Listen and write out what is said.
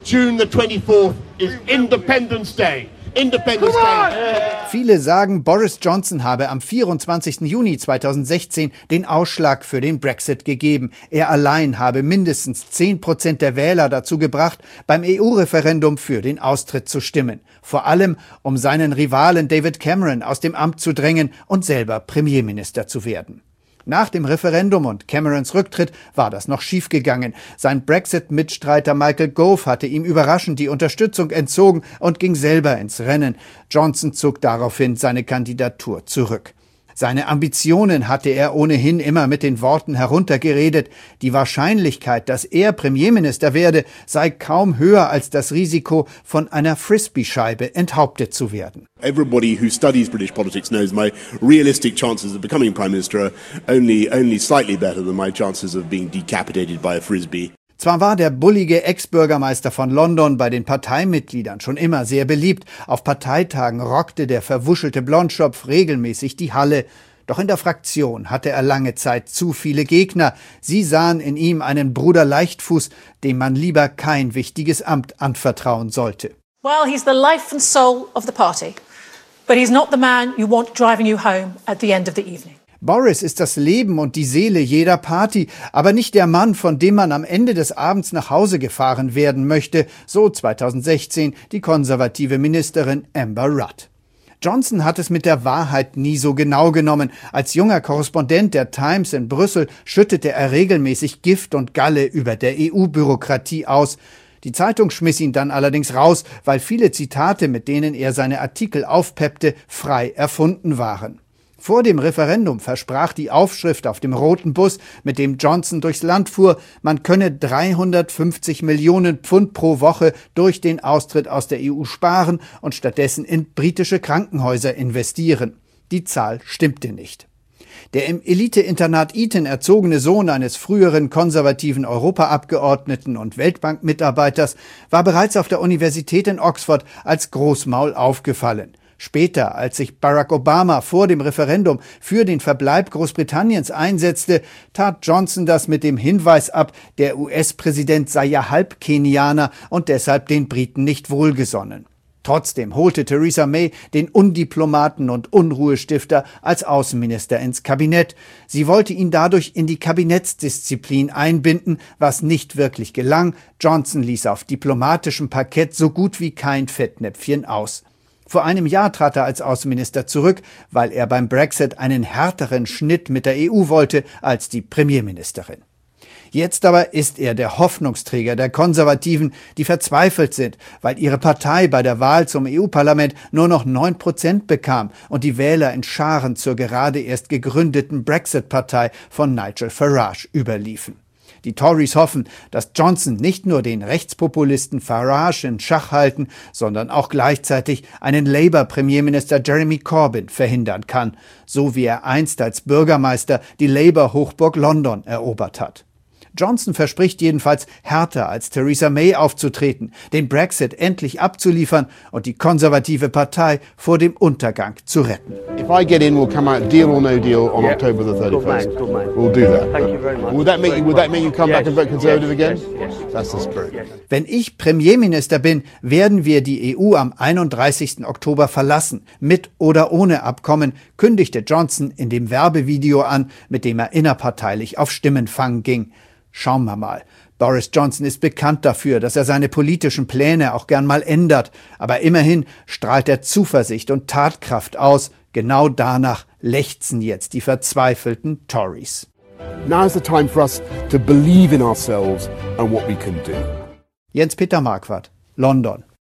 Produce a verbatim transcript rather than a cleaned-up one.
June the twenty-fourth is Independence Day. Independence Day. Viele sagen, Boris Johnson habe am vierundzwanzigsten Juni zweitausendsechzehn den Ausschlag für den Brexit gegeben. Er allein habe mindestens zehn Prozent der Wähler dazu gebracht, beim E U-Referendum für den Austritt zu stimmen. Vor allem, um seinen Rivalen David Cameron aus dem Amt zu drängen und selber Premierminister zu werden. Nach dem Referendum und Camerons Rücktritt war das noch schiefgegangen. Sein Brexit-Mitstreiter Michael Gove hatte ihm überraschend die Unterstützung entzogen und ging selber ins Rennen. Johnson zog daraufhin seine Kandidatur zurück. Seine Ambitionen hatte er ohnehin immer mit den Worten heruntergeredet. Die Wahrscheinlichkeit, dass er Premierminister werde, sei kaum höher als das Risiko, von einer Frisbee-Scheibe enthauptet zu werden. Everybody who studies British politics knows my realistic chances of becoming Prime Minister are only, only slightly better than my chances of being decapitated by a Frisbee. Zwar war der bullige Ex-Bürgermeister von London bei den Parteimitgliedern schon immer sehr beliebt. Auf Parteitagen rockte der verwuschelte Blondschopf regelmäßig die Halle. Doch in der Fraktion hatte er lange Zeit zu viele Gegner. Sie sahen in ihm einen Bruder Leichtfuß, dem man lieber kein wichtiges Amt anvertrauen sollte. Well, he's the life and soul of the party, but he's not the man you want driving you home at the end of the evening. Boris ist das Leben und die Seele jeder Party, aber nicht der Mann, von dem man am Ende des Abends nach Hause gefahren werden möchte, so zweitausendsechzehn die konservative Ministerin Amber Rudd. Johnson hat es mit der Wahrheit nie so genau genommen. Als junger Korrespondent der Times in Brüssel schüttete er regelmäßig Gift und Galle über der E U-Bürokratie aus. Die Zeitung schmiss ihn dann allerdings raus, weil viele Zitate, mit denen er seine Artikel aufpeppte, frei erfunden waren. Vor dem Referendum versprach die Aufschrift auf dem roten Bus, mit dem Johnson durchs Land fuhr, man könne dreihundertfünfzig Millionen Pfund pro Woche durch den Austritt aus der E U sparen und stattdessen in britische Krankenhäuser investieren. Die Zahl stimmte nicht. Der im Elite-Internat Eton erzogene Sohn eines früheren konservativen Europaabgeordneten und Weltbankmitarbeiters war bereits auf der Universität in Oxford als Großmaul aufgefallen. Später, als sich Barack Obama vor dem Referendum für den Verbleib Großbritanniens einsetzte, tat Johnson das mit dem Hinweis ab, der U S-Präsident sei ja halb Kenianer und deshalb den Briten nicht wohlgesonnen. Trotzdem holte Theresa May den Undiplomaten und Unruhestifter als Außenminister ins Kabinett. Sie wollte ihn dadurch in die Kabinettsdisziplin einbinden, was nicht wirklich gelang. Johnson ließ auf diplomatischem Parkett so gut wie kein Fettnäpfchen aus. Vor einem Jahr trat er als Außenminister zurück, weil er beim Brexit einen härteren Schnitt mit der E U wollte als die Premierministerin. Jetzt aber ist er der Hoffnungsträger der Konservativen, die verzweifelt sind, weil ihre Partei bei der Wahl zum E U-Parlament nur noch neun Prozent bekam und die Wähler in Scharen zur gerade erst gegründeten Brexit-Partei von Nigel Farage überliefen. Die Tories hoffen, dass Johnson nicht nur den Rechtspopulisten Farage in Schach halten, sondern auch gleichzeitig einen Labour-Premierminister Jeremy Corbyn verhindern kann, so wie er einst als Bürgermeister die Labour-Hochburg London erobert hat. Johnson verspricht jedenfalls, härter als Theresa May aufzutreten, den Brexit endlich abzuliefern und die konservative Partei vor dem Untergang zu retten. If I get in, we'll come out deal or no deal on yeah. October the thirty-first. Good man, good man. We'll do that. Thank you very much. Will that make you, will that make you come yes. back and vote Conservative yes. again? Yes. Yes. That's the spirit. Yes. Wenn ich Premierminister bin, werden wir die E U am einunddreißigsten Oktober verlassen, mit oder ohne Abkommen, kündigte Johnson in dem Werbevideo an, mit dem er innerparteilich auf Stimmenfang ging. Schauen wir mal. Boris Johnson ist bekannt dafür, dass er seine politischen Pläne auch gern mal ändert. Aber immerhin strahlt er Zuversicht und Tatkraft aus. Genau danach lechzen jetzt die verzweifelten Tories. Now is the time for us to believe in ourselves and what we can do. Jens-Peter Marquardt, London.